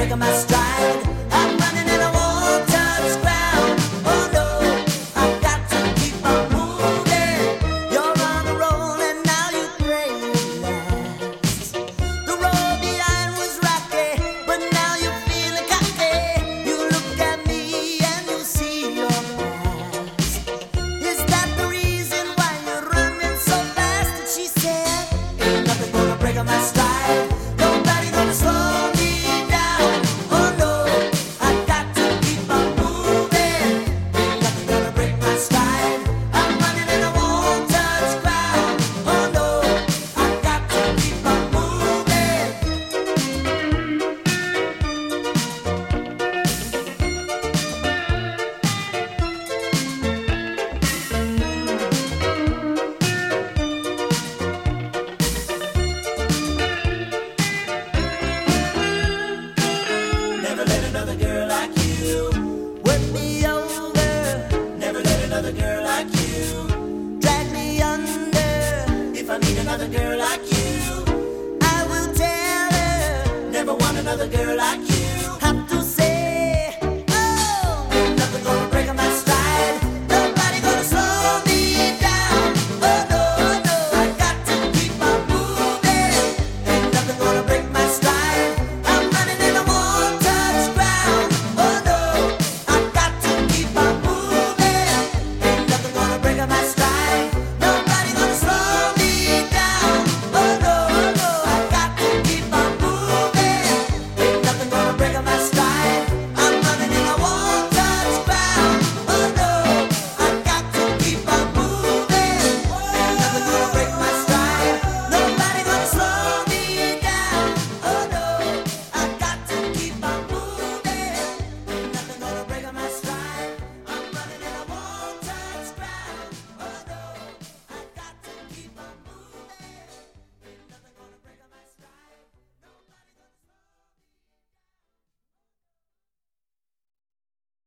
breaking my stride. I'm running and I won't touch ground. Oh no, I've got to keep on moving. You're on a roll and now you pray you last. The road behind was rocky, but now you're feeling cocky. You look at me and you see your past. Is that the reason why you're running so fast? And she said, ain't nothing gonna break my stride. Nobody gonna slow me down. Oh no, I got to keep on moving. Ain't nothing gonna break my stride. I'm running and I won't touch ground. Oh no, I got to keep on moving. Never let another girl like you work me over. Never let another girl like you drag me under. If I meet another girl like you, I will tell her. Never want another girl like you.